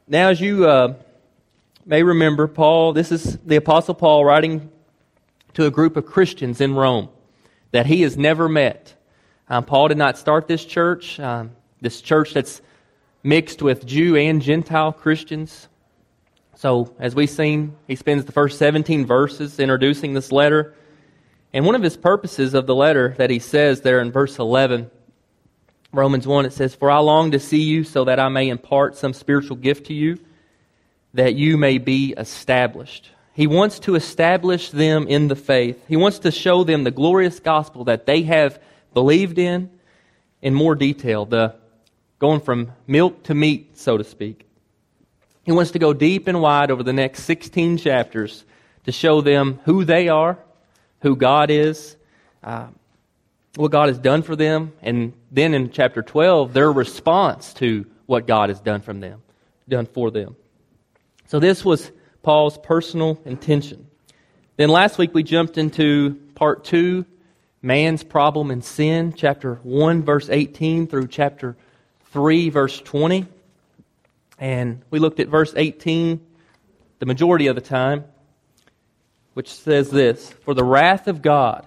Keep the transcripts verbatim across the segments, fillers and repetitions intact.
Now, as you uh, may remember, Paul, this is the Apostle Paul writing to a group of Christians in Rome that he has never met. Um, Paul did not start this church, um, this church that's mixed with Jew and Gentile Christians. So, as we've seen, he spends the first seventeen verses introducing this letter. And one of his purposes of the letter that he says there in verse eleven, Romans one, it says, "For I long to see you so that I may impart some spiritual gift to you, that you may be established." He wants to establish them in the faith. He wants to show them the glorious gospel that they have believed in in more detail, the going from milk to meat, so to speak. He wants to go deep and wide over the next sixteen chapters to show them who they are, who God is, uh, what God has done for them, and then in chapter twelve, their response to what God has done from them, done for them. So this was Paul's personal intention. Then last week we jumped into part two, man's problem and sin, chapter one, verse eighteen through chapter three, verse twenty. And we looked at verse eighteen the majority of the time, which says this, "For the wrath of God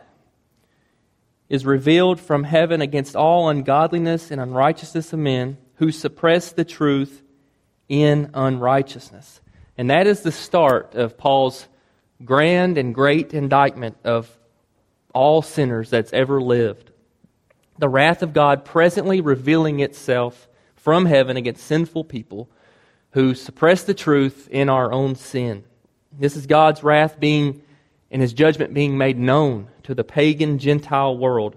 is revealed from heaven against all ungodliness and unrighteousness of men who suppress the truth in unrighteousness." And that is the start of Paul's grand and great indictment of all sinners that's ever lived. The wrath of God presently revealing itself from heaven against sinful people who suppress the truth in our own sin. This is God's wrath being, and His judgment being made known to the pagan Gentile world.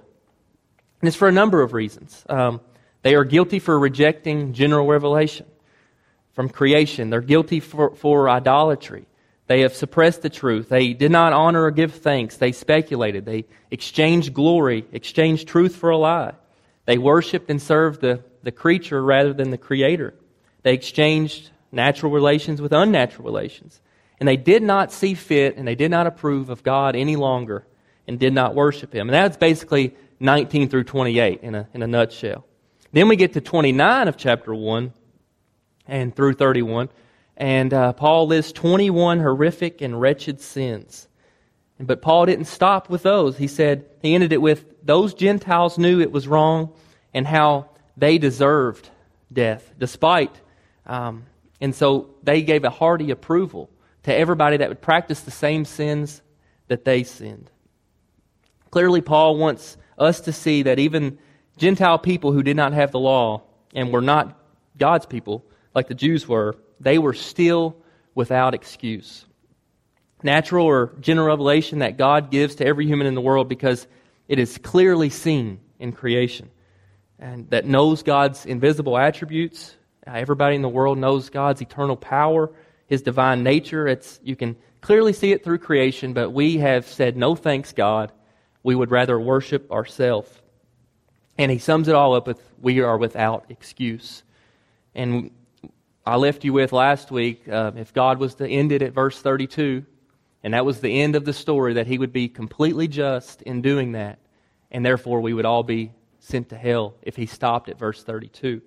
And it's for a number of reasons. Um, they are guilty for rejecting general revelation from creation. They're guilty for, for idolatry. They have suppressed the truth. They did not honor or give thanks. They speculated. They exchanged glory, exchanged truth for a lie. They worshipped and served the, the creature rather than the Creator. They exchanged natural relations with unnatural relations. And they did not see fit and they did not approve of God any longer and did not worship Him. And that's basically nineteen through twenty-eight in a, in a nutshell. Then we get to twenty-nine of chapter one and through thirty-one. And uh, Paul lists twenty-one horrific and wretched sins. But Paul didn't stop with those. He said, he ended it with, those Gentiles knew it was wrong and how they deserved death, despite, um, and so they gave a hearty approval to everybody that would practice the same sins that they sinned. Clearly, Paul wants us to see that even Gentile people who did not have the law and were not God's people, like the Jews were, they were still without excuse. Natural or general revelation that God gives to every human in the world because it is clearly seen in creation and that knows God's invisible attributes. Everybody in the world knows God's eternal power, His divine nature. It's you can clearly see it through creation, but we have said, no thanks, God. We would rather worship ourselves. And he sums it all up with, we are without excuse. And I left you with last week, uh, if God was to end it at verse thirty-two, and that was the end of the story, that He would be completely just in doing that, and therefore we would all be sent to hell if He stopped at verse thirty-two.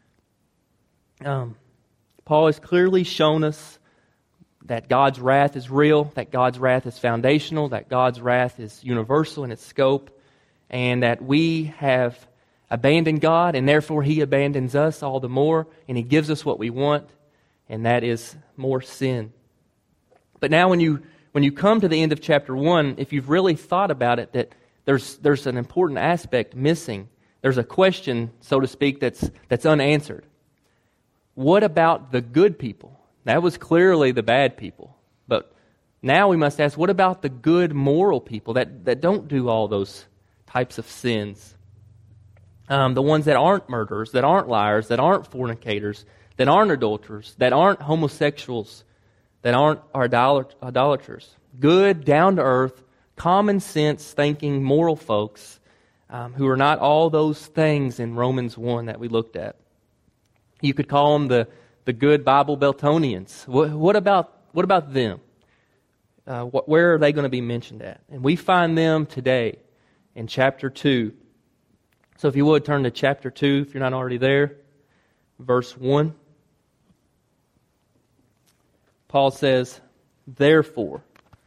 Um, Paul has clearly shown us that God's wrath is real, that God's wrath is foundational, that God's wrath is universal in its scope, and that we have abandoned God, and therefore He abandons us all the more, and He gives us what we want, and that is more sin. But now when you when you come to the end of chapter one, if you've really thought about it, that there's there's an important aspect missing. There's a question, so to speak, that's that's unanswered. What about the good people? That was clearly the bad people. But now we must ask, what about the good moral people that, that don't do all those types of sins? Um, the ones that aren't murderers, that aren't liars, that aren't fornicators, that aren't adulterers, that aren't homosexuals, that aren't idolat- idolaters. Good, down-to-earth, common sense thinking, moral folks um, who are not all those things in Romans one that we looked at. You could call them the, the good Bible Beltonians. What, what about what about them? Uh, what, where are they going to be mentioned at? And we find them today in chapter two. So if you would, turn to chapter two, if you're not already there, verse one. Paul says, therefore.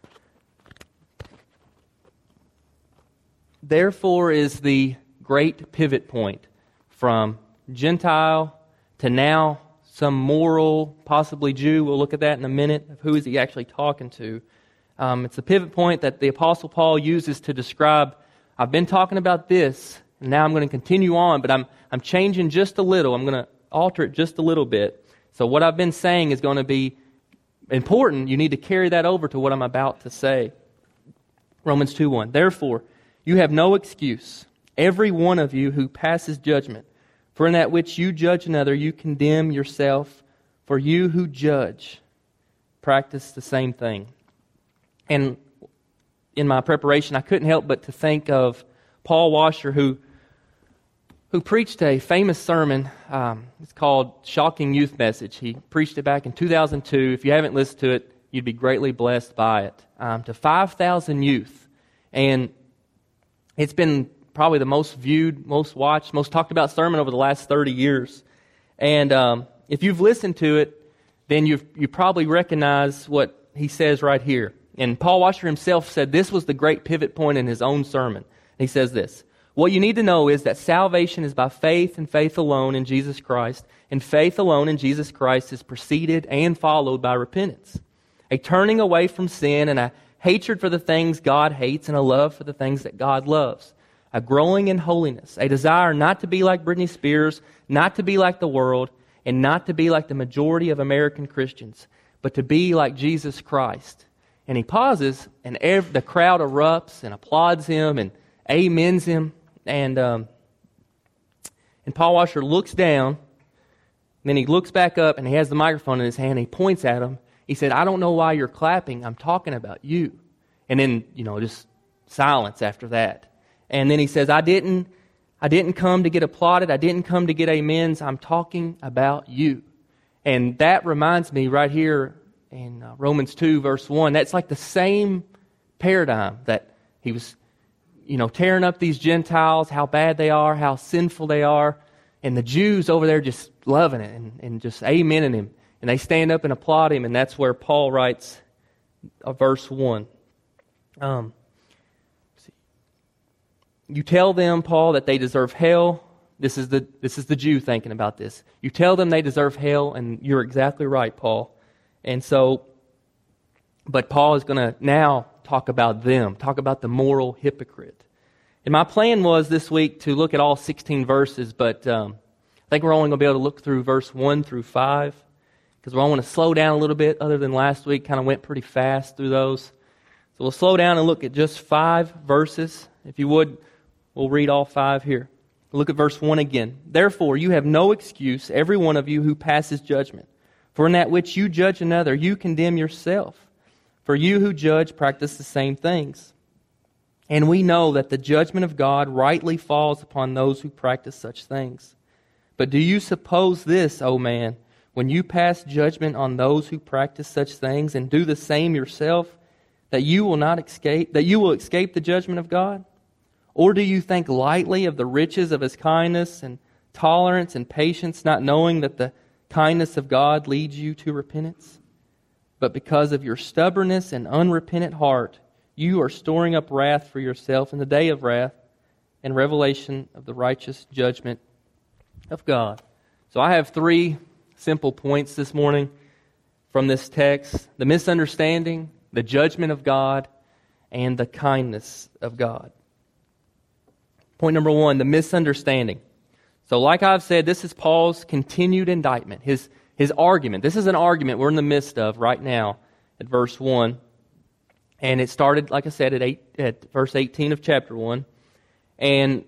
Therefore is the great pivot point from Gentile to now some moral, possibly Jew. We'll look at that in a minute, of who is he actually talking to. Um, it's the pivot point that the Apostle Paul uses to describe, I've been talking about this, and now I'm going to continue on, but I'm I'm changing just a little. I'm going to alter it just a little bit. So what I've been saying is going to be important. You need to carry that over to what I'm about to say. Romans two one. Therefore, you have no excuse, every one of you who passes judgment. For in that which you judge another, you condemn yourself. For you who judge practice the same thing. And in my preparation, I couldn't help but to think of Paul Washer, who who preached a famous sermon. Um, it's called Shocking Youth Message. He preached it back in two thousand two. If you haven't listened to it, you'd be greatly blessed by it. Um, to five thousand youth. And it's been probably the most viewed, most watched, most talked about sermon over the last thirty years. And um, if you've listened to it, then you you probably recognize what he says right here. And Paul Washer himself said this was the great pivot point in his own sermon. He says this, what you need to know is that salvation is by faith and faith alone in Jesus Christ, and faith alone in Jesus Christ is preceded and followed by repentance. A turning away from sin and a hatred for the things God hates and a love for the things that God loves. A growing in holiness, a desire not to be like Britney Spears, not to be like the world, and not to be like the majority of American Christians, but to be like Jesus Christ. And he pauses, and every, the crowd erupts and applauds him and amens him. And um, and Paul Washer looks down, and then he looks back up, and he has the microphone in his hand, and he points at him. He said, I don't know why you're clapping. I'm talking about you. And then, you know, just silence after that. And then he says, I didn't I didn't come to get applauded. I didn't come to get amens. I'm talking about you. And that reminds me right here in uh, Romans two, verse one. That's like the same paradigm that he was, you know, tearing up these Gentiles, how bad they are, how sinful they are. And the Jews over there just loving it and, and just amening him. And they stand up and applaud him. And that's where Paul writes uh, verse one. Um, you tell them, Paul, that they deserve hell. This is the this is the Jew thinking about this. You tell them they deserve hell, and you're exactly right, Paul. And so, but Paul is going to now talk about them, talk about the moral hypocrite. And my plan was this week to look at all sixteen verses, but um, I think we're only going to be able to look through verse one through five, because we all want to slow down a little bit, other than last week, kind of went pretty fast through those. So we'll slow down and look at just five verses. If you would, we'll read all five here. Look at verse one again. Therefore, you have no excuse, every one of you who passes judgment. For in that which you judge another, you condemn yourself. For you who judge practice the same things. And we know that the judgment of God rightly falls upon those who practice such things. But do you suppose this, O man, when you pass judgment on those who practice such things and do the same yourself, that you will not escape, that you will escape the judgment of God? Or do you think lightly of the riches of His kindness and tolerance and patience, not knowing that the kindness of God leads you to repentance? But because of your stubbornness and unrepentant heart, you are storing up wrath for yourself in the day of wrath and revelation of the righteous judgment of God. So I have three simple points this morning from this text: the misunderstanding, the judgment of God, and the kindness of God. Point number one, the misunderstanding. So like I've said, this is Paul's continued indictment, his, his argument. This is an argument we're in the midst of right now at verse one. And it started, like I said, at, eight, at verse eighteen of chapter one. And,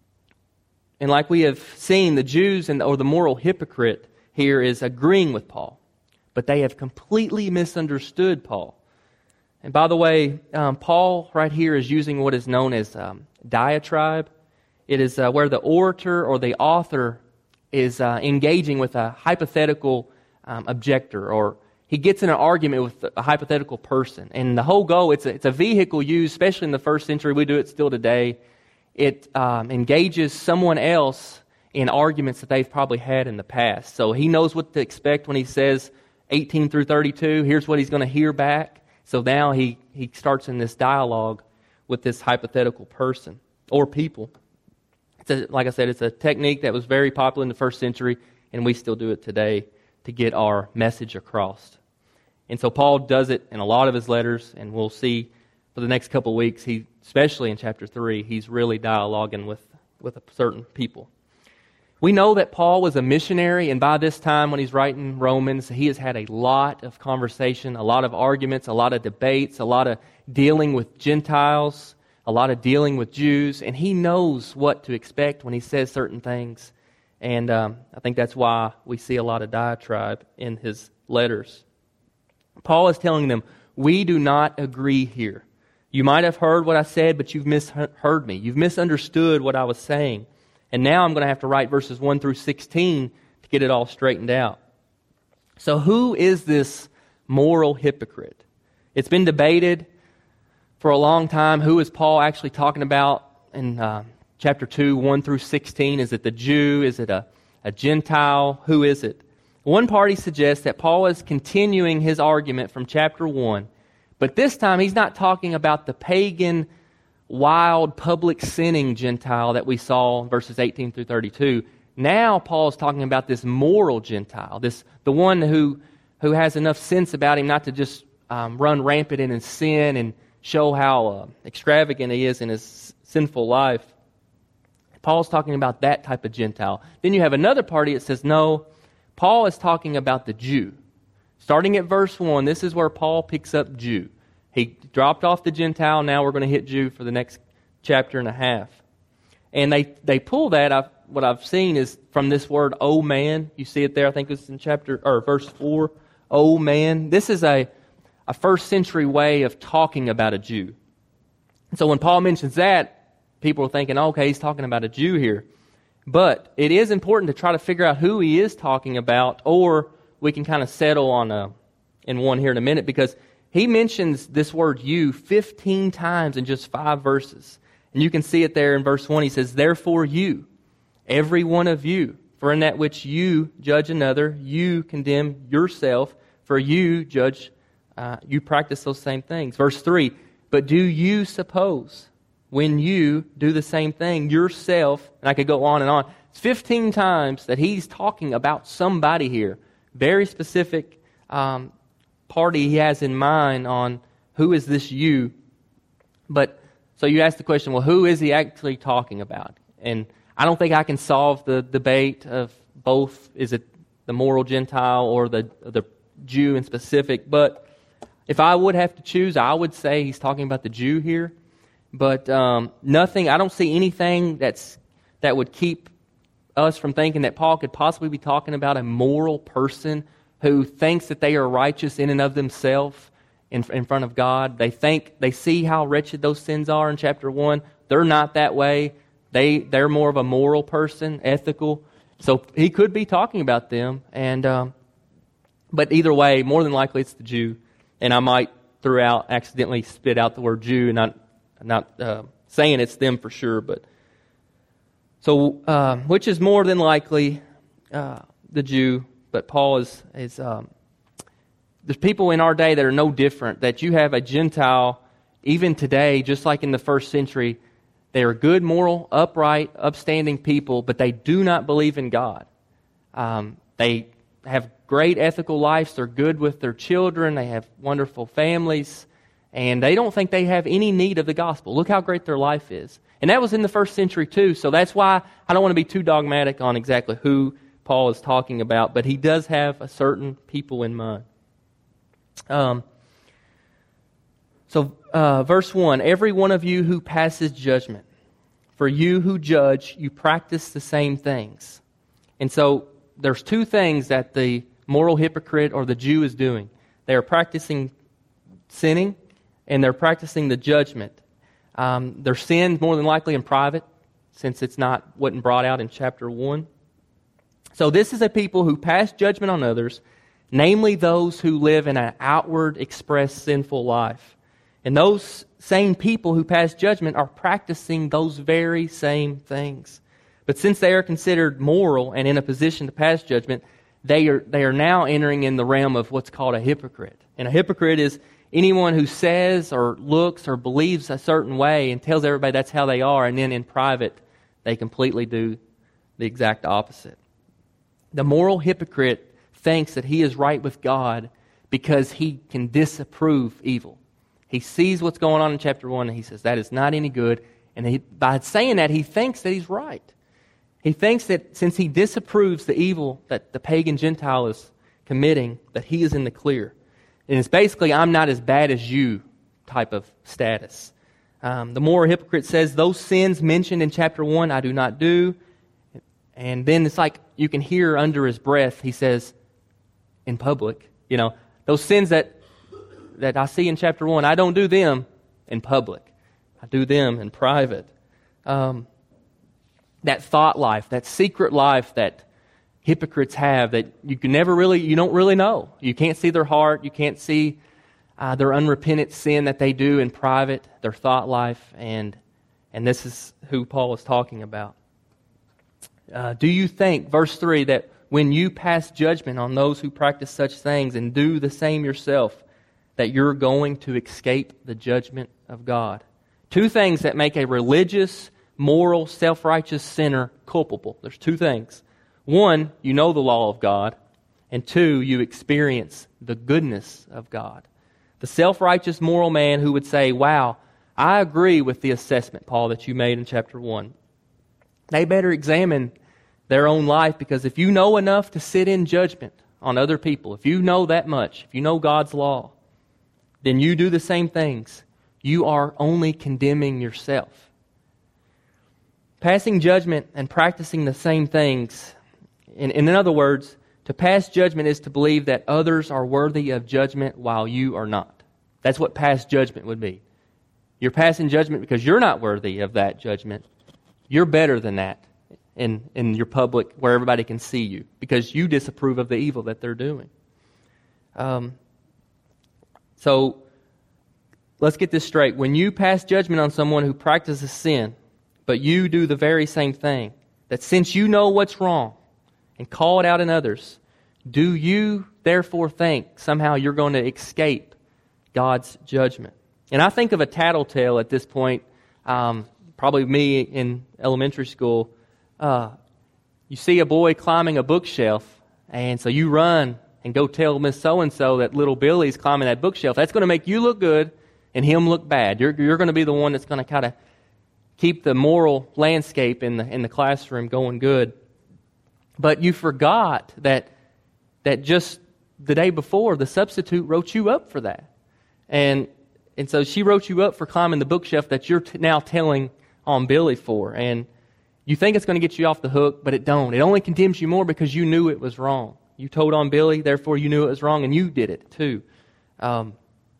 and like we have seen, the Jews and or the moral hypocrite here is agreeing with Paul. But they have completely misunderstood Paul. And by the way, um, Paul right here is using what is known as um, diatribe. It is uh, where the orator or the author is uh, engaging with a hypothetical um, objector, or he gets in an argument with a hypothetical person. And the whole goal, it's a, it's a vehicle used, especially in the first century. We do it still today. It um, engages someone else in arguments that they've probably had in the past. So he knows what to expect when he says eighteen through thirty-two. Here's what he's going to hear back. So now he, he starts in this dialogue with this hypothetical person or people. It's a, like I said, it's a technique that was very popular in the first century, and we still do it today to get our message across. And so Paul does it in a lot of his letters, and we'll see for the next couple of weeks, he, especially in chapter three, he's really dialoguing with, with a certain people. We know that Paul was a missionary, and by this time when he's writing Romans, he has had a lot of conversation, a lot of arguments, a lot of debates, a lot of dealing with Gentiles, a lot of dealing with Jews, and he knows what to expect when he says certain things. And um, I think that's why we see a lot of diatribe in his letters. Paul is telling them, we do not agree here. You might have heard what I said, but you've misheard me. You've misunderstood what I was saying. And now I'm going to have to write verses one through sixteen to get it all straightened out. So who is this moral hypocrite? It's been debated for a long time. Who is Paul actually talking about in uh, chapter two, one through sixteen? Is it the Jew? Is it a, a Gentile? Who is it? One party suggests that Paul is continuing his argument from chapter one, but this time he's not talking about the pagan, wild, public sinning Gentile that we saw in verses eighteen through thirty-two. Now Paul is talking about this moral Gentile, this the one who, who has enough sense about him not to just um, run rampant in his sin and show how uh, extravagant he is in his sinful life. Paul's talking about that type of Gentile. Then you have another party that says, no, Paul is talking about the Jew. Starting at verse one, this is where Paul picks up Jew. He dropped off the Gentile, now we're going to hit Jew for the next chapter and a half. And they, they pull that, I've, what I've seen is from this word, oh man. You see it there, I think it's in chapter, or verse four, oh man. This is a, a first century way of talking about a Jew. So when Paul mentions that, people are thinking, okay, he's talking about a Jew here. But it is important to try to figure out who he is talking about, or we can kind of settle on a, in one here in a minute, because he mentions this word you fifteen times in just five verses. And you can see it there in verse one. He says, therefore you, every one of you, for in that which you judge another, you condemn yourself, for you judge, uh, you practice those same things. Verse three, but do you suppose when you do the same thing yourself, and I could go on and on. It's fifteen times that he's talking about somebody here. Very specific um, party he has in mind on who is this you. But so you ask the question, well, who is he actually talking about? And I don't think I can solve the debate of both, is it the moral Gentile or the, the Jew in specific. But if I would have to choose, I would say he's talking about the Jew here. But um, nothing, I don't see anything that's that would keep us from thinking that Paul could possibly be talking about a moral person who thinks that they are righteous in and of themselves in, in front of God. They think, they see how wretched those sins are in chapter one. They're not that way. They, they're more of a moral person, ethical. So he could be talking about them. And um, but either way, more than likely it's the Jew. And I might throughout accidentally spit out the word Jew and not I'm not uh, saying it's them for sure, but so uh, which is more than likely uh, the Jew. But Paul is is um, there's people in our day that are no different. That you have a Gentile even today, just like in the first century, they are good, moral, upright, upstanding people, but they do not believe in God. Um, they have great ethical lives. They're good with their children. They have wonderful families. And they don't think they have any need of the gospel. Look how great their life is. And that was in the first century too. So that's why I don't want to be too dogmatic on exactly who Paul is talking about. But he does have a certain people in mind. Um, so uh, verse one, every one of you who passes judgment, for you who judge, you practice the same things. And so there's two things that the moral hypocrite or the Jew is doing. They are practicing sinning, and they're practicing the judgment. Um, their sin more than likely in private, since it's not wasn't brought out in chapter one. So this is a people who pass judgment on others, namely those who live in an outward expressed sinful life. And those same people who pass judgment are practicing those very same things. But since they are considered moral and in a position to pass judgment, they are they are now entering in the realm of what's called a hypocrite. And a hypocrite is anyone who says or looks or believes a certain way and tells everybody that's how they are, and then in private they completely do the exact opposite. The moral hypocrite thinks that he is right with God because he can disapprove evil. He sees what's going on in chapter one and he says, that is not any good. And he, by saying that, he thinks that he's right. He thinks that since he disapproves the evil that the pagan Gentile is committing, that he is in the clear. And it's basically, I'm not as bad as you type of status. Um, the moral hypocrite says, those sins mentioned in chapter one, I do not do. And then it's like you can hear under his breath, he says, in public, you know, those sins that that I see in chapter one, I don't do them in public. I do them in private. Um, that thought life, that secret life that hypocrites have that you can never really, you don't really know. You can't see their heart. You can't see uh, their unrepentant sin that they do in private, their thought life. And, and this is who Paul is talking about. Uh, do you think, verse three, that when you pass judgment on those who practice such things and do the same yourself, that you're going to escape the judgment of God? Two things that make a religious, moral, self-righteous sinner culpable. There's two things. One, you know the law of God. And two, you experience the goodness of God. The self-righteous moral man who would say, wow, I agree with the assessment, Paul, that you made in chapter one. They better examine their own life, because if you know enough to sit in judgment on other people, if you know that much, if you know God's law, then you do the same things. You are only condemning yourself. Passing judgment and practicing the same things, in, in other words, to pass judgment is to believe that others are worthy of judgment while you are not. That's what past judgment would be. You're passing judgment because you're not worthy of that judgment. You're better than that in, in your public where everybody can see you because you disapprove of the evil that they're doing. Um, so let's get this straight. When you pass judgment on someone who practices sin, but you do the very same thing, that since you know what's wrong and call it out in others, do you therefore think somehow you're going to escape God's judgment? And I think of a tattletale at this point, um, probably me in elementary school. Uh, you see a boy climbing a bookshelf, and so you run and go tell Miss So-and-so that little Billy's climbing that bookshelf. That's going to make you look good and him look bad. You're, you're going to be the one that's going to kind of keep the moral landscape in the in the classroom going good. But you forgot that that just the day before, the substitute wrote you up for that. And and so she wrote you up for climbing the bookshelf that you're t- now telling on Billy for. And you think it's going to get you off the hook, but it don't. It only condemns you more because you knew it was wrong. You told on Billy, therefore you knew it was wrong, and you did it too. Um,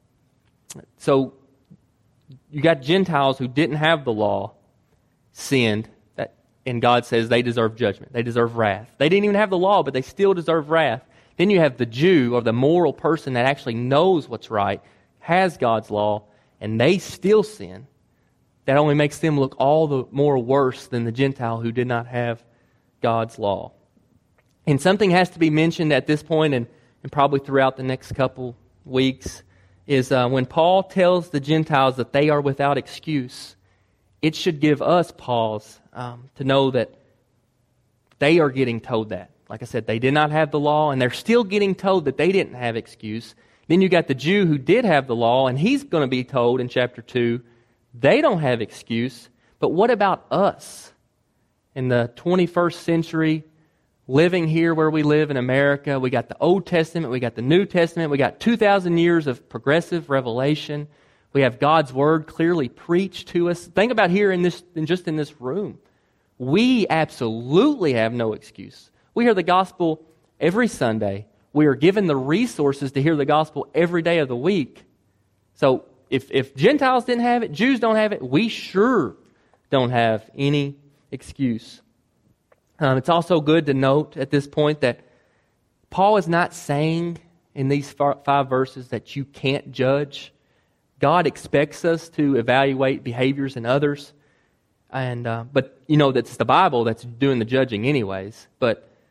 so you got Gentiles who didn't have the law, sinned, that, and God says they deserve judgment. They deserve wrath. They didn't even have the law, but they still deserve wrath. Then you have the Jew, or the moral person that actually knows what's right, has God's law, and they still sin. That only makes them look all the more worse than the Gentile who did not have God's law. And something has to be mentioned at this point, and, and probably throughout the next couple weeks, is uh, when Paul tells the Gentiles that they are without excuse, it should give us pause um, to know that they are getting told that. Like I said, they did not have the law, and they're still getting told that they didn't have excuse. Then you got the Jew who did have the law, and he's going to be told in chapter two, they don't have excuse. But what about us in the twenty-first century, living here where we live in America? We got the Old Testament, we got the New Testament, we got two thousand years of progressive revelation. We have God's Word clearly preached to us. Think about here in this, in just in this room. We absolutely have no excuse. We hear the gospel every Sunday. We are given the resources to hear the gospel every day of the week. So if, if Gentiles didn't have it, Jews don't have it, we sure don't have any excuse. Um, it's also good to note at this point that Paul is not saying in these five verses that you can't judge. God expects us to evaluate behaviors in others. And uh, but, you know, that's the Bible that's doing the judging anyways. But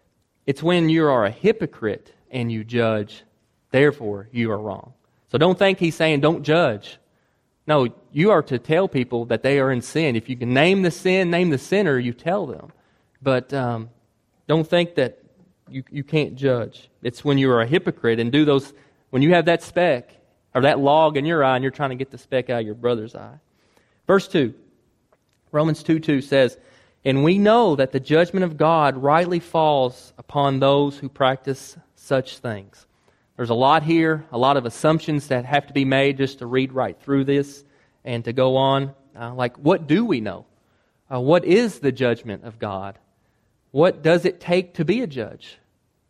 It's when you are a hypocrite and you judge, therefore you are wrong. So don't think he's saying don't judge. No, you are to tell people that they are in sin. If you can name the sin, name the sinner, you tell them. But um, don't think that you, you can't judge. It's when you are a hypocrite and do those, when you have that speck or that log in your eye and you're trying to get the speck out of your brother's eye. Verse two, Romans two two says, "And we know that the judgment of God rightly falls upon those who practice such things." There's a lot here, a lot of assumptions that have to be made just to read right through this and to go on. Uh, like, what do we know? Uh, what is the judgment of God? What does it take to be a judge?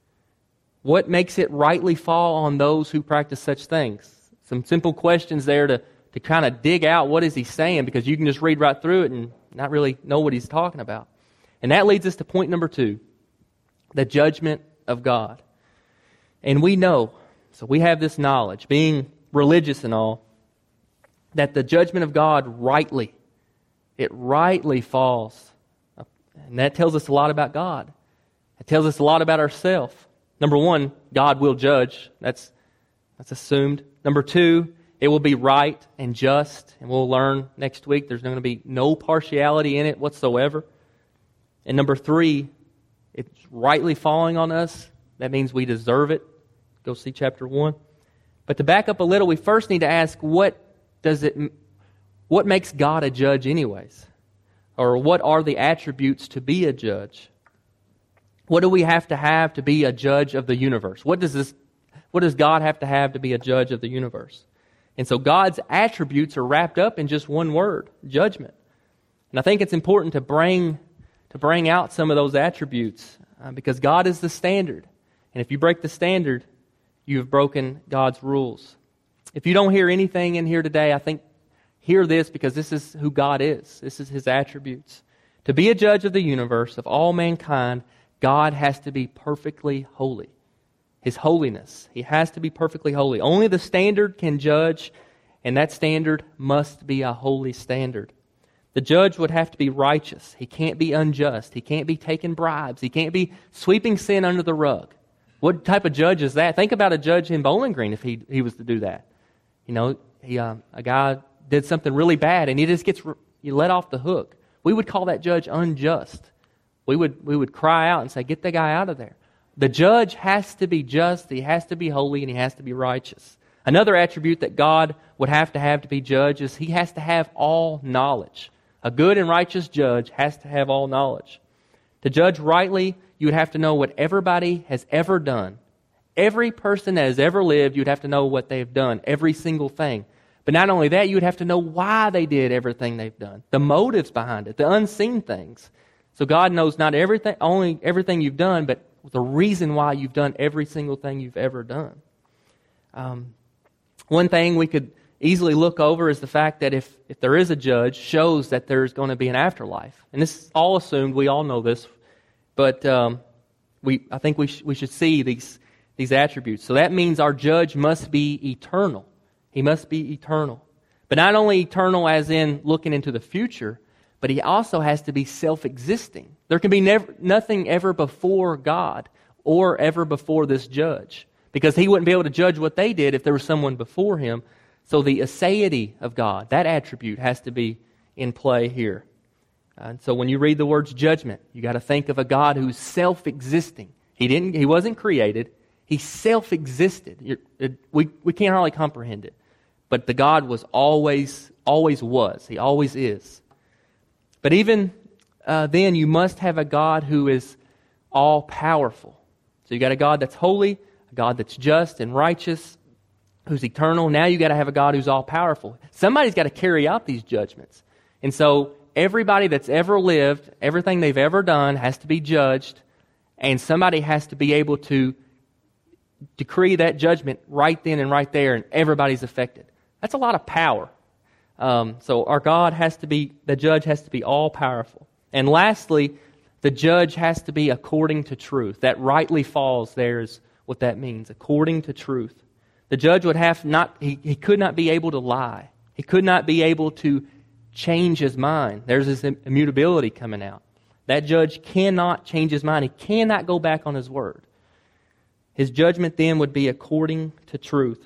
What makes it rightly fall on those who practice such things? Some simple questions there to, to kind of dig out what is he saying, because you can just read right through it and not really know what he's talking about. And that leads us to point number two, the judgment of God. And we know, so we have this knowledge, being religious and all, that the judgment of God rightly, it rightly falls. And that tells us a lot about God. It tells us a lot about ourselves. Number one, God will judge. That's, that's assumed. Number two, it will be right and just. And we'll learn next week there's going to be no partiality in it whatsoever. And number three, it's rightly falling on us. That means we deserve it. Go see chapter one. But to back up a little, we first need to ask, what does it, what makes God a judge anyways? Or what are the attributes to be a judge? What do we have to have to be a judge of the universe? What does this, what does God have to have to be a judge of the universe? And so God's attributes are wrapped up in just one word, judgment. And I think it's important to bring to bring out some of those attributes uh, because God is the standard. And if you break the standard, you have broken God's rules. If you don't hear anything in here today, I think hear this, because this is who God is. This is His attributes. To be a judge of the universe, of all mankind, God has to be perfectly holy. His holiness. He has to be perfectly holy. Only the standard can judge, and that standard must be a holy standard. The judge would have to be righteous. He can't be unjust. He can't be taking bribes. He can't be sweeping sin under the rug. What type of judge is that? Think about a judge in Bowling Green if he he was to do that. You know, he uh, a guy did something really bad and he just gets re- let off the hook. We would call that judge unjust. We would we would cry out and say, "Get the guy out of there." The judge has to be just, he has to be holy, and he has to be righteous. Another attribute that God would have to have to be judge is he has to have all knowledge. A good and righteous judge has to have all knowledge. To judge rightly, you would have to know what everybody has ever done. Every person that has ever lived, you'd have to know what they've done, every single thing. But not only that, you would have to know why they did everything they've done, the motives behind it, the unseen things. So God knows not everything, only everything you've done, but the reason why you've done every single thing you've ever done. Um, one thing we could easily look over is the fact that if, if there is a judge, shows that there's going to be an afterlife. And this is all assumed, we all know this, but um, we I think we, sh- we should see these, these attributes. So that means our judge must be eternal. He must be eternal. But not only eternal as in looking into the future, but he also has to be self-existing. There can be never, nothing ever before God or ever before this judge, because he wouldn't be able to judge what they did if there was someone before him. So the aseity of God, that attribute has to be in play here. And so when you read the words judgment, you got to think of a God who's self-existing. He didn't. He wasn't created. He self-existed. It, it, we we can't hardly comprehend it. But the God was always always was. He always is. But even uh, then, you must have a God who is all-powerful. So you got a God that's holy, a God that's just and righteous, who's eternal. Now you got to have a God who's all-powerful. Somebody's got to carry out these judgments. And so everybody that's ever lived, everything they've ever done has to be judged, and somebody has to be able to decree that judgment right then and right there, and everybody's affected. That's a lot of power. Um, so our God has to be, the judge has to be all-powerful. And lastly, the judge has to be according to truth. That rightly falls there is what that means, according to truth. The judge would have not, he, he could not be able to lie. He could not be able to change his mind. There's this immutability coming out. That judge cannot change his mind. He cannot go back on his word. His judgment then would be according to truth.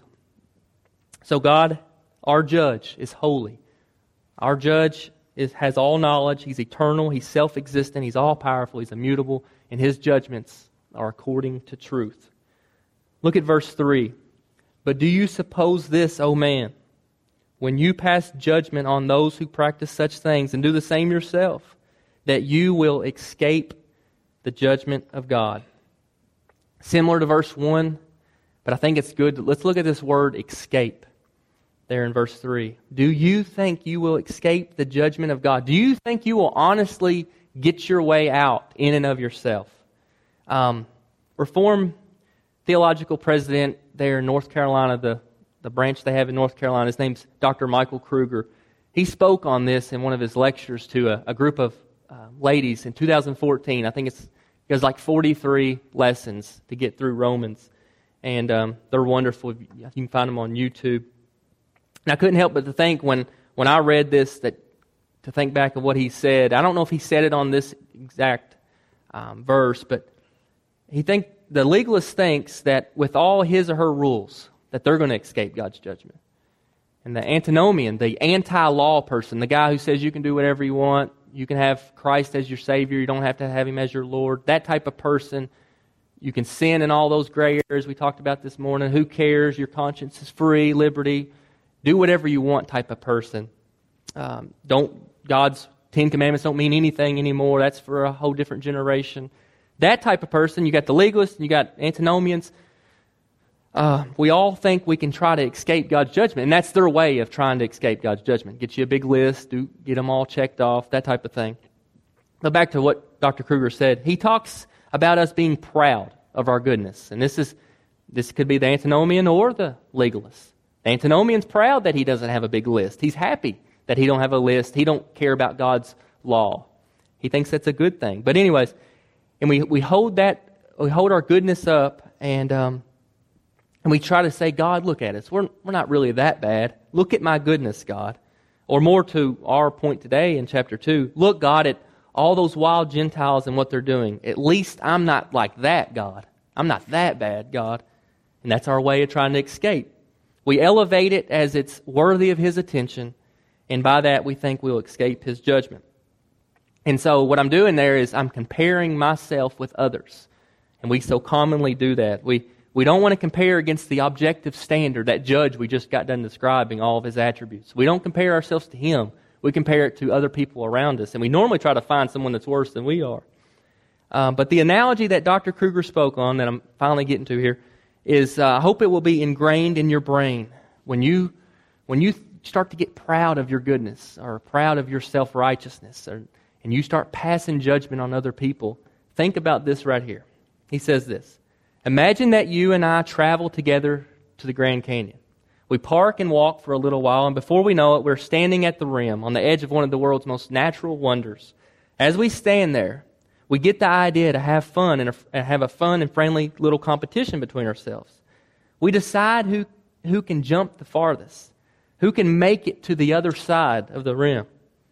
So God, our judge, is holy. Our judge is, has all knowledge. He's eternal. He's self-existent. He's all-powerful. He's immutable. And His judgments are according to truth. Look at verse three. But do you suppose this, O man, when you pass judgment on those who practice such things and do the same yourself, that you will escape the judgment of God? Similar to verse one, but I think it's good. To, let's look at this word escape there in verse three. Do you think you will escape the judgment of God? Do you think you will honestly get your way out in and of yourself? Um, Reformed theological president there in North Carolina, the, the branch they have in North Carolina, his name's Doctor Michael Kruger. He spoke on this in one of his lectures to a, a group of uh, ladies in two thousand fourteen. I think it's it was like forty-three lessons to get through Romans. And um, they're wonderful. You can find them on YouTube. And I couldn't help but to think when, when I read this, that to think back of what he said. I don't know if he said it on this exact um, verse, but he think the legalist thinks that with all his or her rules, that they're going to escape God's judgment. And the antinomian, the anti-law person, the guy who says you can do whatever you want, you can have Christ as your Savior, you don't have to have Him as your Lord, that type of person, you can sin in all those gray areas we talked about this morning, who cares, your conscience is free, liberty, do whatever you want type of person. Um, don't God's Ten Commandments don't mean anything anymore, that's for a whole different generation. That type of person, you got the legalists, you got antinomians. Uh, we all think we can try to escape God's judgment, and that's their way of trying to escape God's judgment. Get you a big list, do, get them all checked off, that type of thing. But back to what Doctor Kruger said. He talks about us being proud of our goodness, and this is this could be the antinomian or the legalist. The antinomian's proud that he doesn't have a big list. He's happy that he don't have a list. He don't care about God's law. He thinks that's a good thing. But anyways, and we we hold that we hold our goodness up, and um, and we try to say, God, look at us. We're we're not really that bad. Look at my goodness, God. Or more to our point today in chapter two, look, God, at all those wild Gentiles and what they're doing. At least I'm not like that, God. I'm not that bad, God. And that's our way of trying to escape. We elevate it as it's worthy of His attention, and by that we think we'll escape His judgment. And so what I'm doing there is I'm comparing myself with others. And we so commonly do that. We we don't want to compare against the objective standard, that judge we just got done describing all of His attributes. We don't compare ourselves to Him. We compare it to other people around us. And we normally try to find someone that's worse than we are. Um, but the analogy that Doctor Kruger spoke on, that I'm finally getting to here, is uh, I hope it will be ingrained in your brain. When you when you start to get proud of your goodness, or proud of your self-righteousness, or, and you start passing judgment on other people, think about this right here. He says this: imagine that you and I travel together to the Grand Canyon. We park and walk for a little while, and before we know it, we're standing at the rim on the edge of one of the world's most natural wonders. As we stand there, we get the idea to have fun and, a, and have a fun and friendly little competition between ourselves. We decide who, who can jump the farthest, who can make it to the other side of the rim,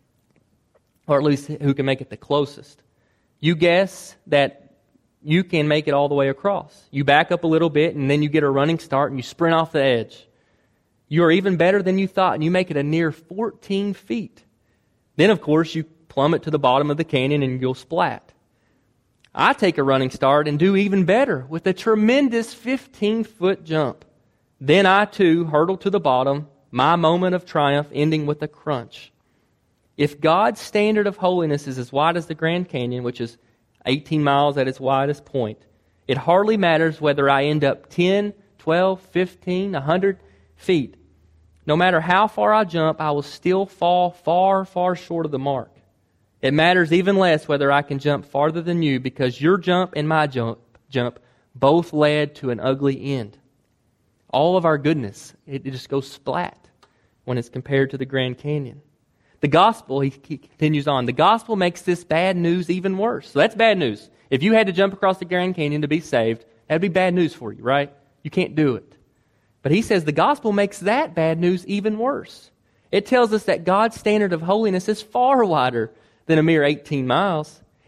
or at least who can make it the closest. You guess that you can make it all the way across. You back up a little bit, and then you get a running start, and you sprint off the edge. You are even better than you thought, and you make it a near fourteen feet. Then, of course, you plummet to the bottom of the canyon, and you'll splat. I take a running start and do even better with a tremendous fifteen-foot jump. Then I, too, hurtle to the bottom, my moment of triumph ending with a crunch. If God's standard of holiness is as wide as the Grand Canyon, which is eighteen miles at its widest point, it hardly matters whether I end up ten, twelve, fifteen, one hundred feet. No matter how far I jump, I will still fall far, far short of the mark. It matters even less whether I can jump farther than you, because your jump and my jump, jump both led to an ugly end. All of our goodness, it just goes splat when it's compared to the Grand Canyon. The gospel, he, he continues on, the gospel makes this bad news even worse. So that's bad news. If you had to jump across the Grand Canyon to be saved, that'd be bad news for you, right? You can't do it. But he says the gospel makes that bad news even worse. It tells us that God's standard of holiness is far wider than a mere eighteen miles.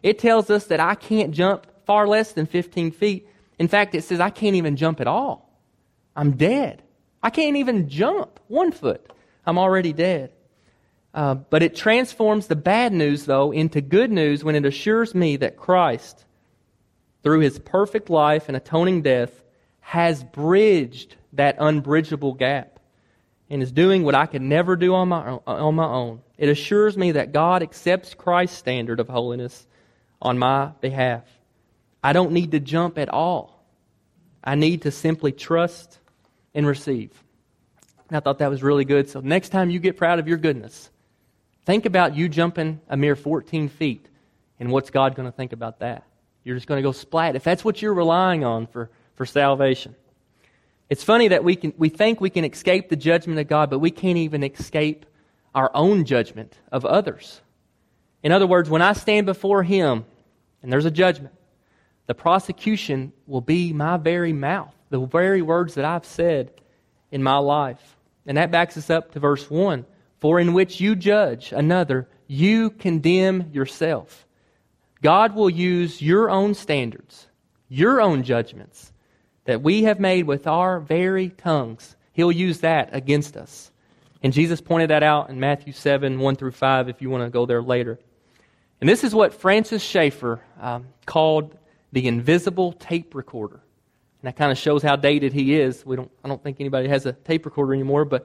It tells us that I can't jump far less than fifteen feet. In fact, it says I can't even jump at all. I'm dead. I can't even jump one foot. I'm already dead. Uh, but it transforms the bad news, though, into good news when it assures me that Christ, through His perfect life and atoning death, has bridged that unbridgeable gap and is doing what I could never do on my, on my own. It assures me that God accepts Christ's standard of holiness on my behalf. I don't need to jump at all. I need to simply trust and receive. And I thought that was really good. So next time you get proud of your goodness, think about you jumping a mere fourteen feet, and what's God going to think about that? You're just going to go splat, if that's what you're relying on for, for salvation. It's funny that we can we think we can escape the judgment of God, but we can't even escape our own judgment of others. In other words, when I stand before Him, and there's a judgment, the prosecution will be my very mouth, the very words that I've said in my life. And that backs us up to verse one. For in which you judge another, you condemn yourself. God will use your own standards, your own judgments that we have made with our very tongues. He'll use that against us. And Jesus pointed that out in Matthew seven, one through five, if you want to go there later. And this is what Francis Schaeffer um, called the invisible tape recorder. And that kind of shows how dated he is. We don't. I don't think anybody has a tape recorder anymore, but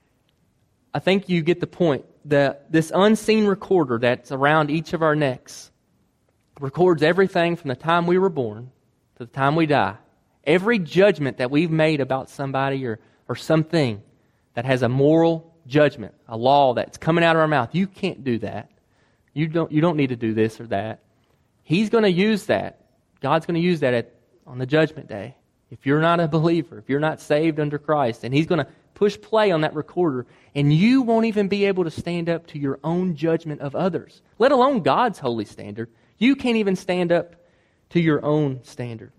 I think you get the point. That this unseen recorder that's around each of our necks records everything from the time we were born to the time we die. Every judgment that we've made about somebody or, or something that has a moral judgment, a law that's coming out of our mouth. You can't do that. You don't, you don't need to do this or that. He's going to use that. God's going to use that at, on the judgment day. If you're not a believer, if you're not saved under Christ, and He's going to push play on that recorder, and you won't even be able to stand up to your own judgment of others, let alone God's holy standard. You can't even stand up to your own standard.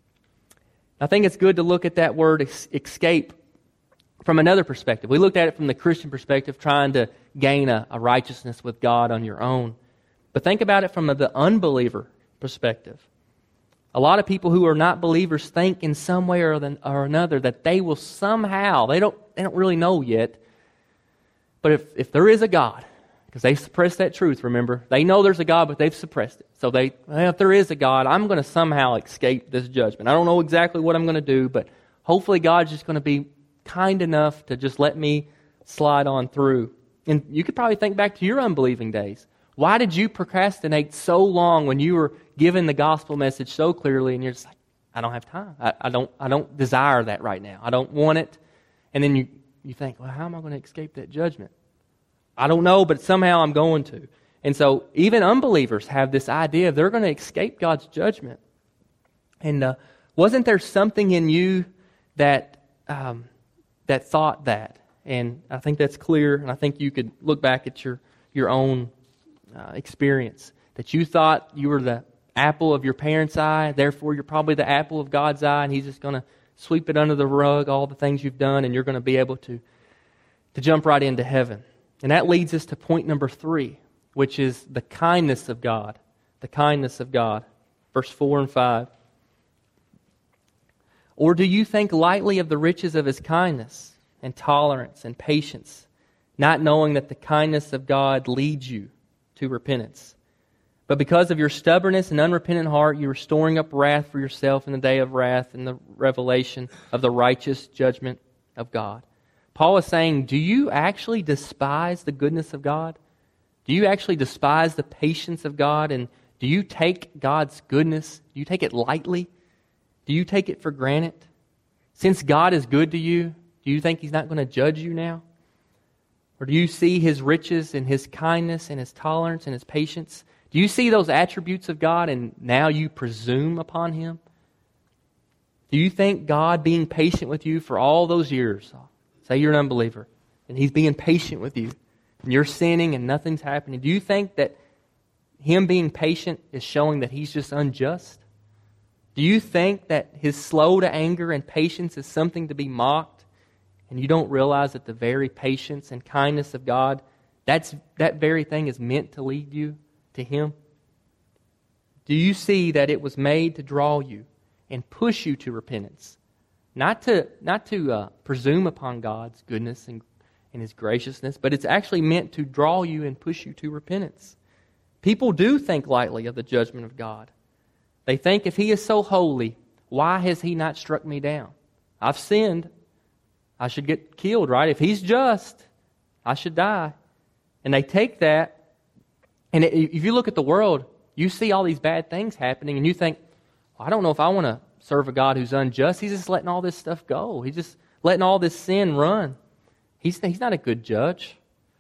I think it's good to look at that word escape from another perspective. We looked at it from the Christian perspective, trying to gain a, a righteousness with God on your own. But think about it from the unbeliever perspective. A lot of people who are not believers think in some way or, the, or another that they will somehow, they don't, they don't really know yet, but if, if there is a God, because they suppressed that truth, remember, they know there's a God, but they've suppressed it. So they, well, if there is a God, I'm going to somehow escape this judgment. I don't know exactly what I'm going to do, but hopefully God's just going to be kind enough to just let me slide on through. And you could probably think back to your unbelieving days. Why did you procrastinate so long when you were given the gospel message so clearly, and you're just like, I don't have time. I, I don't I don't desire that right now. I don't want it. And then you, you think, well, how am I going to escape that judgment? I don't know, but somehow I'm going to. And so even unbelievers have this idea they're going to escape God's judgment. And uh, wasn't there something in you that um, that thought that? And I think that's clear, and I think you could look back at your, your own uh, experience, that you thought you were the apple of your parents' eye, therefore you're probably the apple of God's eye, and He's just going to sweep it under the rug, all the things you've done, and you're going to be able to, to jump right into heaven. And that leads us to point number three, which is the kindness of God. The kindness of God. Verse four and five. Or do you think lightly of the riches of His kindness and tolerance and patience, not knowing that the kindness of God leads you to repentance? But because of your stubbornness and unrepentant heart, you are storing up wrath for yourself in the day of wrath and the revelation of the righteous judgment of God. Paul is saying, do you actually despise the goodness of God? Do you actually despise the patience of God? And do you take God's goodness, do you take it lightly? Do you take it for granted? Since God is good to you, do you think He's not going to judge you now? Or do you see His riches and His kindness and His tolerance and His patience? Do you see those attributes of God and now you presume upon Him? Do you think God being patient with you for all those years, say you're an unbeliever, and He's being patient with you, and you're sinning and nothing's happening, do you think that Him being patient is showing that He's just unjust? Do you think that His slow to anger and patience is something to be mocked, and you don't realize that the very patience and kindness of God, that's that very thing is meant to lead you to Him? Do you see that it was made to draw you and push you to repentance? Not to, not to uh, presume upon God's goodness and, and His graciousness, but it's actually meant to draw you and push you to repentance. People do think lightly of the judgment of God. They think, if He is so holy, why has He not struck me down? I've sinned. I should get killed, right? If He's just, I should die. And they take that, and if you look at the world, you see all these bad things happening, and you think, well, I don't know if I want to serve a God who's unjust. He's just letting all this stuff go. He's just letting all this sin run. He's, he's not a good judge.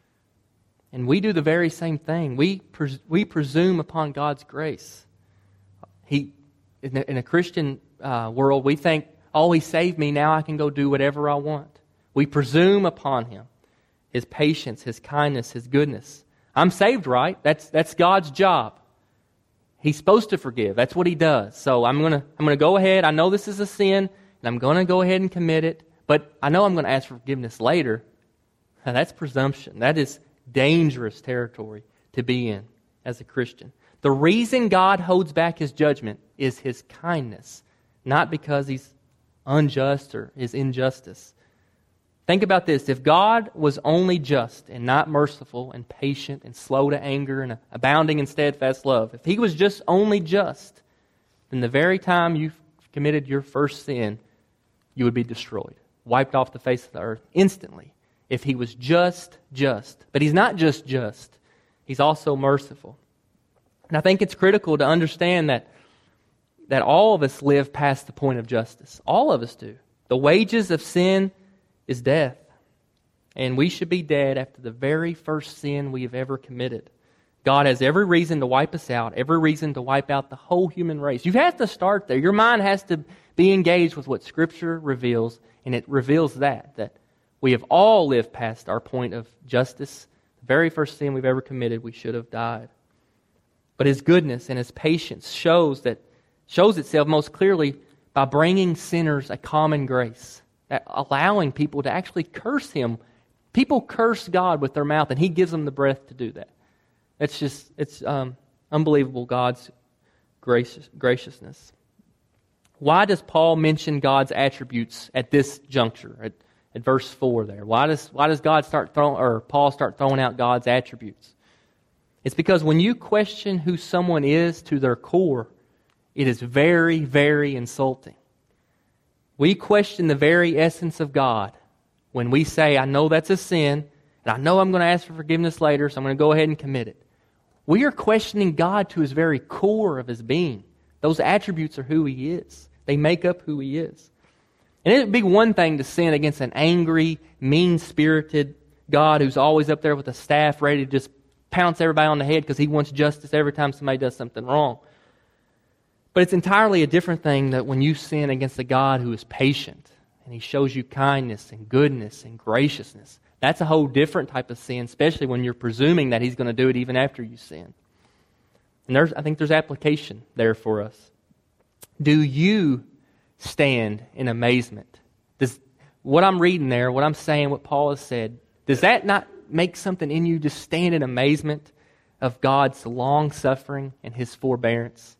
And we do the very same thing. We, pres, we presume upon God's grace. He, in a, in a Christian uh, world, we think, oh, He saved me, now I can go do whatever I want. We presume upon Him, His patience, His kindness, His goodness. I'm saved, right? That's, that's God's job. He's supposed to forgive. That's what He does. So I'm going to I'm going to go ahead. I know this is a sin, and I'm going to go ahead and commit it, but I know I'm going to ask for forgiveness later. Now, that's presumption. That is dangerous territory to be in as a Christian. The reason God holds back His judgment is His kindness, not because He's unjust or His injustice. Think about this. If God was only just and not merciful and patient and slow to anger and abounding in steadfast love, if He was just only just, then the very time you committed your first sin, you would be destroyed, wiped off the face of the earth instantly. If He was just, just. But He's not just just. He's also merciful. And I think it's critical to understand that, that all of us live past the point of justice. All of us do. The wages of sin is death. And we should be dead after the very first sin we have ever committed. God has every reason to wipe us out, every reason to wipe out the whole human race. You have to start there. Your mind has to be engaged with what Scripture reveals, and it reveals that, that we have all lived past our point of justice. The very first sin we've ever committed, we should have died. But His goodness and His patience shows that shows itself most clearly by bringing sinners a common grace, allowing people to actually curse Him. People curse God with their mouth, and He gives them the breath to do that. It's just, it's um, unbelievable, God's gracious, graciousness. Why does Paul mention God's attributes at this juncture, at, at verse four there? Why does why does God start throwing, or Paul start throwing out God's attributes? It's because when you question who someone is to their core, it is very, very insulting. We question the very essence of God when we say, I know that's a sin, and I know I'm going to ask for forgiveness later, so I'm going to go ahead and commit it. We are questioning God to His very core of His being. Those attributes are who He is. They make up who He is. And it would be one thing to sin against an angry, mean-spirited God who's always up there with a staff ready to just pounce everybody on the head because He wants justice every time somebody does something wrong. But it's entirely a different thing that when you sin against a God who is patient and He shows you kindness and goodness and graciousness. That's a whole different type of sin, especially when you're presuming that He's going to do it even after you sin. And there's, I think there's application there for us. Do you stand in amazement? Does what I'm reading there, what I'm saying, what Paul has said, does that not make something in you just stand in amazement of God's long-suffering and His forbearance?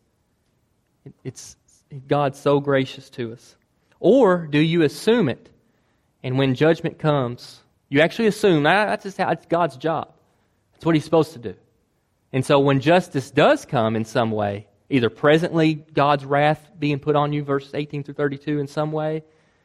It's God's so gracious to us. Or do you assume it, and when judgment comes, you actually assume that that's just how it's God's job. That's what He's supposed to do. And so when justice does come in some way, either presently God's wrath being put on you, verses eighteen through thirty-two in some way,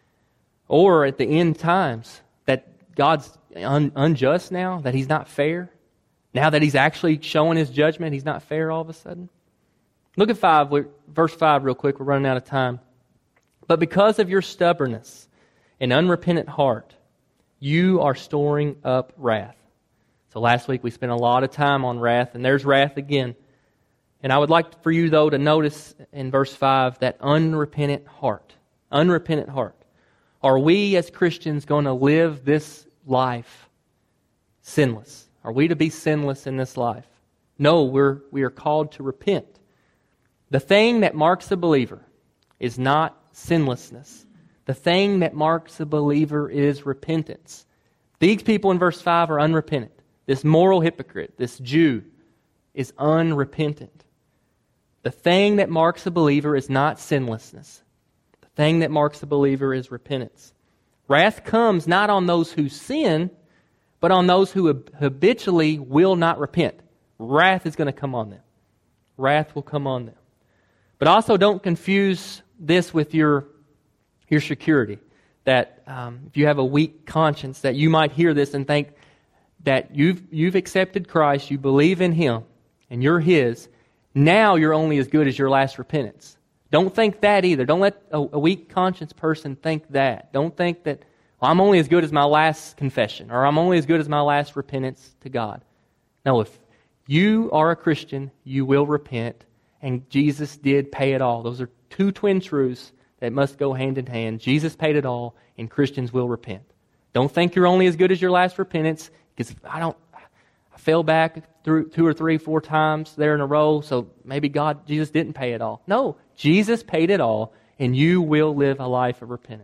or at the end times, that God's un- unjust now, that He's not fair, now that He's actually showing His judgment, He's not fair all of a sudden. Look at five, verse five real quick, we're running out of time. But because of your stubbornness and unrepentant heart, you are storing up wrath. So last week we spent a lot of time on wrath, and there's wrath again. And I would like for you, though, to notice in verse five that unrepentant heart. Unrepentant heart. Are we as Christians going to live this life sinless? Are we to be sinless in this life? No, we're, we are called to repent. The thing that marks a believer is not sinlessness. The thing that marks a believer is repentance. These people in verse five are unrepentant. This moral hypocrite, this Jew, is unrepentant. The thing that marks a believer is not sinlessness. The thing that marks a believer is repentance. Wrath comes not on those who sin, but on those who habitually will not repent. Wrath is going to come on them. Wrath will come on them. But also don't confuse this with your, your security. That um, if you have a weak conscience, that you might hear this and think that you've, you've accepted Christ, you believe in Him, and you're His. Now you're only as good as your last repentance. Don't think that either. Don't let a, a weak conscience person think that. Don't think that, well, I'm only as good as my last confession, or I'm only as good as my last repentance to God. No, if you are a Christian, you will repent, and Jesus did pay it all. Those are two twin truths that must go hand in hand. Jesus paid it all, and Christians will repent. Don't think you're only as good as your last repentance, because I don't, I fell back through two or three, four times there in a row, so maybe God, Jesus didn't pay it all. No, Jesus paid it all, and you will live a life of repentance.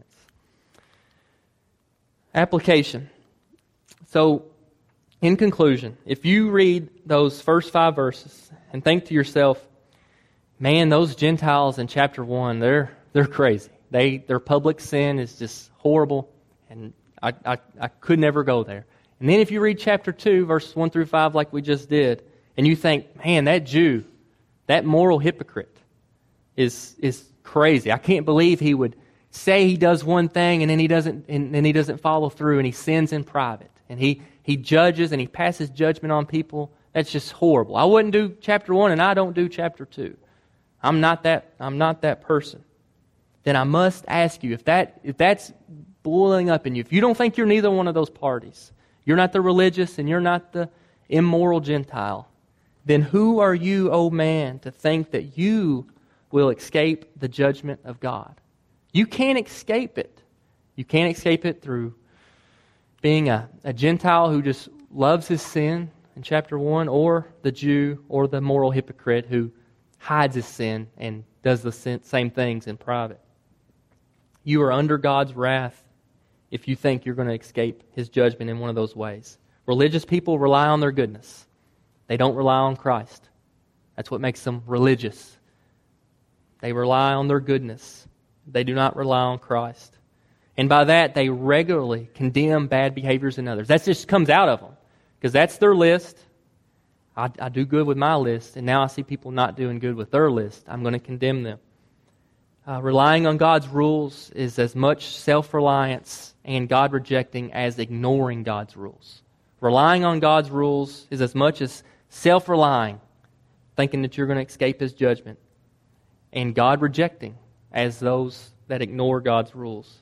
Application. So, in conclusion, if you read those first five verses and think to yourself, man, those Gentiles in chapter one, they're they're crazy. They their public sin is just horrible, and I, I, I could never go there. And then if you read chapter two, verses one through five, like we just did, and you think, man, that Jew, that moral hypocrite is is crazy. I can't believe he would say he does one thing and then he doesn't and then he doesn't follow through, and he sins in private. And he, he judges and he passes judgment on people. That's just horrible. I wouldn't do chapter one, and I don't do chapter two. I'm not that I'm not that person. Then I must ask you, if that if that's boiling up in you, if you don't think you're neither one of those parties, you're not the religious and you're not the immoral Gentile, then who are you, O man, to think that you will escape the judgment of God? You can't escape it. You can't escape it through being a, a Gentile who just loves his sin in chapter one, or the Jew or the moral hypocrite who hides his sin and does the sin, same things in private. You are under God's wrath if you think you're going to escape His judgment in one of those ways. Religious people rely on their goodness. They don't rely on Christ. That's what makes them religious. They rely on their goodness. They do not rely on Christ. And by that, they regularly condemn bad behaviors in others. That just comes out of them, because that's their list. I, I do good with my list, and now I see people not doing good with their list. I'm going to condemn them. Uh, relying on God's rules is as much self-reliance and God-rejecting as ignoring God's rules. Relying on God's rules is as much as self-relying, thinking that you're going to escape His judgment, and God-rejecting as those that ignore God's rules.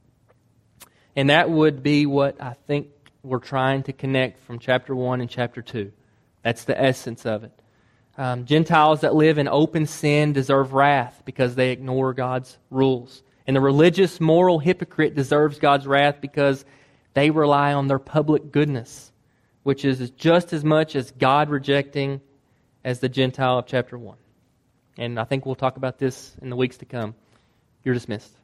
And that would be what I think we're trying to connect from chapter one and chapter two. That's the essence of it. Um, Gentiles that live in open sin deserve wrath because they ignore God's rules. And the religious moral hypocrite deserves God's wrath because they rely on their public goodness, which is just as much as God rejecting as the Gentile of chapter one. And I think we'll talk about this in the weeks to come. You're dismissed.